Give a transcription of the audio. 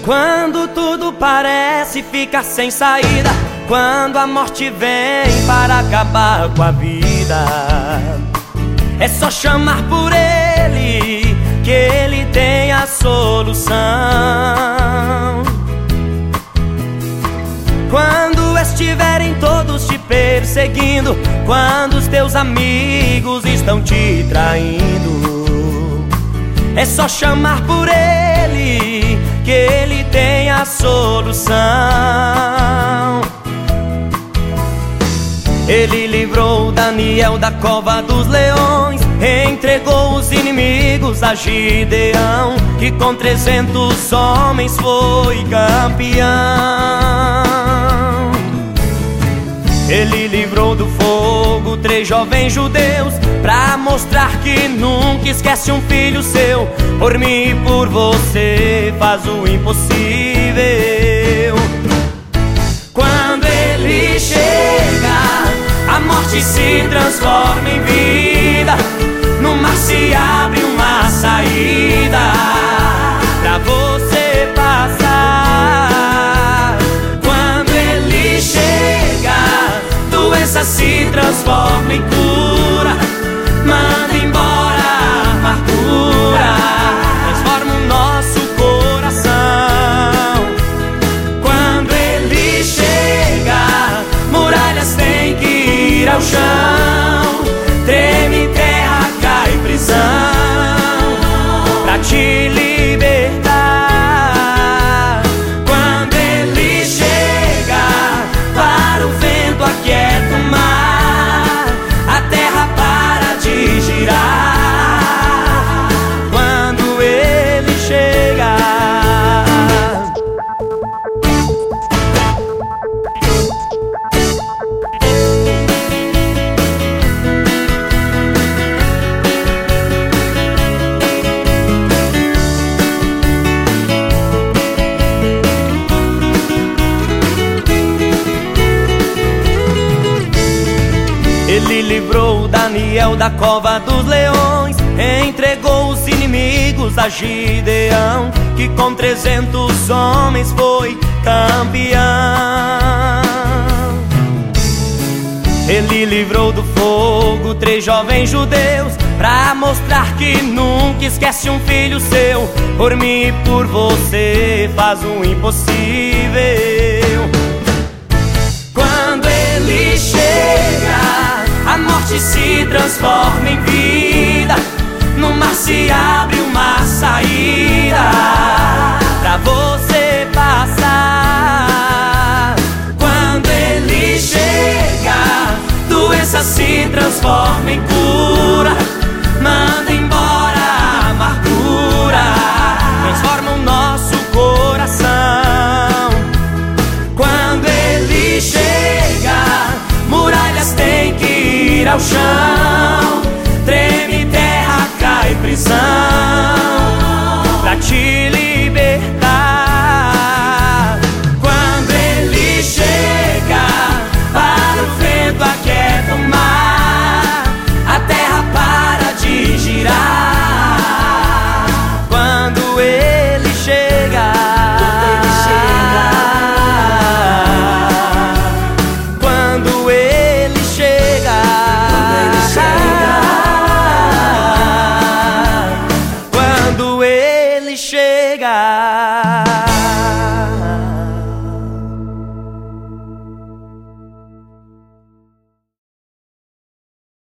Quando tudo parece ficar sem saída, quando a morte vem para acabar com a vida, é só chamar por Ele, que Ele tem a solução. Quando estiverem todos te perseguindo, quando os teus amigos estão te traindo, é só chamar por Ele, que Ele tem a solução. Ele livrou Daniel da cova dos leões, entregou os inimigos a Gideão, que com 300 homens foi campeão. Ele livrou do fogo 3 jovens judeus, pra mostrar que nunca esquece um filho seu. Por mim e por você faz o impossível. Quando Ele chega, a morte se transforma em vida, no mar se abre uma saída pra você passar. Quando Ele chega, doença se transforma em cura, manda embora a amargura, transforma o nosso coração. Quando Ele chega, muralhas têm que ir ao chão, treme terra, cai prisão, pra te libertar. Quando Ele chega, para o vento, aquieta o mar, a terra para de girar. Quando Ele chega, Ele livrou Daniel da cova dos leões, entregou os inimigos a Gideão, que com 300 homens foi campeão. Ele livrou do fogo 3 jovens judeus, pra mostrar que nunca esquece um filho seu. Por mim e por você faz o impossível. Quando Ele chega, a morte se transforma em vida, no mar se abre uma saída pra você passar. Quando Ele chega, doença se transforma em cura,